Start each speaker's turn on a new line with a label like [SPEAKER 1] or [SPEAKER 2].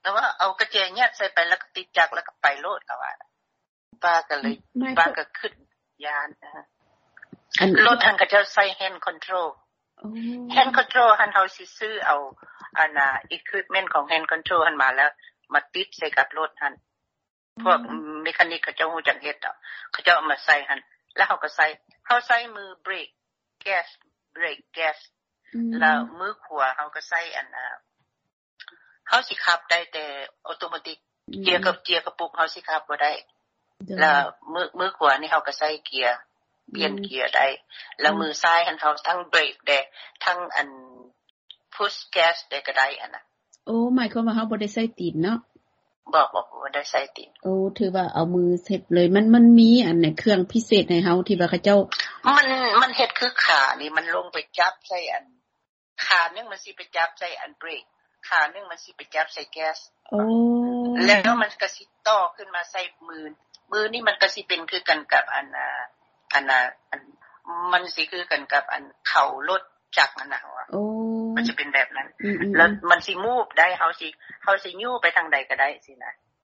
[SPEAKER 1] แต่ว่าเอากระแจยัดใส่ไปแล้วก็ติดจักรแล้วก็ไปโลดก็ว่าป้าก็เลยป้าก็ขึ้นยานรถทันก็จะใส่ hand control hand control หันเฮาสิซื้อเอาอันequipment ของ hand control หันมาแล้วมาติดใส่กับรถหันพวกเมคานิกเขาเจ้าฮู้จักเฮ็ดเขาเจ้าเอามาใส่หันแล้วเฮาก็ใส่มือเบรกแก๊สแล้วมือขวาเฮาก็ใส่เฮาสิขับได้แต่ออโตเมติกเกียร์กระปุกเฮาสิขับบ่ได้แล้วมือขวานี่เฮาก็ใส่เกียร์เปลี่ยนเกียร์ได้แล้วมือซ้ายหันเฮาทั้งเบรกได้ทั้งpush gas ได้ก็ได้น่ะ
[SPEAKER 2] โอ้หมายความว่าเฮาบ่ได้ใส่ตีนเนาะ
[SPEAKER 1] บ่ได้ใส่ตีน
[SPEAKER 2] โอ้ถือว่าเอามือเฮ็ดเลยมันมีอันไหนเครื่องพิเศษให้เฮาที่ว่าเขาเจ้า
[SPEAKER 1] มันเฮ็ดคือขานี่มันลงไปจับใส่ขานึงมันสิไปจับใส่เบรกขานึงมันสิไปจับใส่แก๊ส
[SPEAKER 2] โอ้
[SPEAKER 1] แล้วมันก็สิต่อขึ้นมาใส่มือนี่มันก็สิเป็นคือกันกับมันสิคือกันกับเข้ารถจักรนั่นน่ะว่า
[SPEAKER 2] โอ้
[SPEAKER 1] มันจะเป็นแบบนั้นแล้วมันสิมูฟได้เฮาสิยู่ไปทางใดก็ได้สินะ